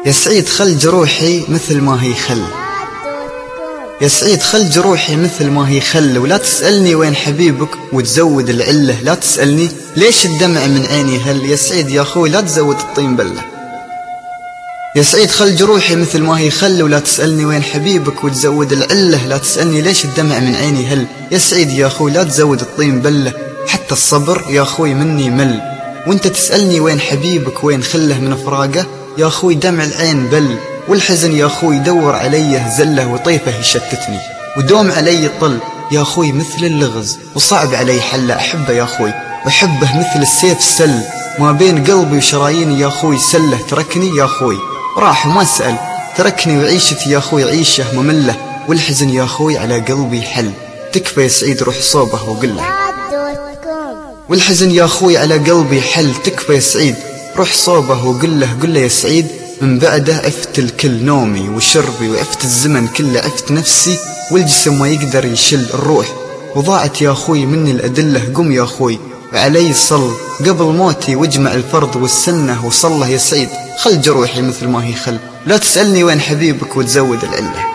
يا سعيد خل جروحي مثل ما هي خل، يا سعيد خل جروحي مثل ما هي خل، ولا تسألني وين حبيبك وتزود العلة، لا تسألني ليش الدمع من عيني هل، يا سعيد يا أخوي لا تزود الطين بلة. يا سعيد خل جروحي مثل ما هي خل، ولا تسألني وين حبيبك وتزود العلة، لا تسألني ليش الدمع من عيني هل، يا سعيد يا أخوي لا تزود الطين بلة. حتى الصبر يا أخوي مني مل، وانت تسألني وين حبيبك وين خله من فراقه، يا أخوي دمع العين بل، والحزن يا أخوي دور عليه زله، وطيفه يشتتني ودوم علي طل، يا أخوي مثل اللغز وصعب علي حله، أحبه يا أخوي وأحبه مثل السيف سل، ما بين قلبي وشراييني يا أخوي سله، تركني يا أخوي راح وما سأل، تركني وعيشتي يا أخوي عيشه ممله، والحزن يا أخوي على قلبي حل، تكفى يا سعيد روح صوبه وقله. والحزن يا أخوي على قلبي حل، تكفى يا سعيد روح صوبه وقله، قله يا سعيد من بعده عفت الكل، نومي وشربي وعفت الزمن كله، عفت نفسي والجسم ما يقدر يشل الروح، وضاعت يا أخوي مني الأدلة، قم يا أخوي وعلي صل قبل موتي واجمع الفرض والسنة وصله، يا سعيد خل جروحي مثل ما هي خل، لا تسألني وين حبيبك وتزود العلة.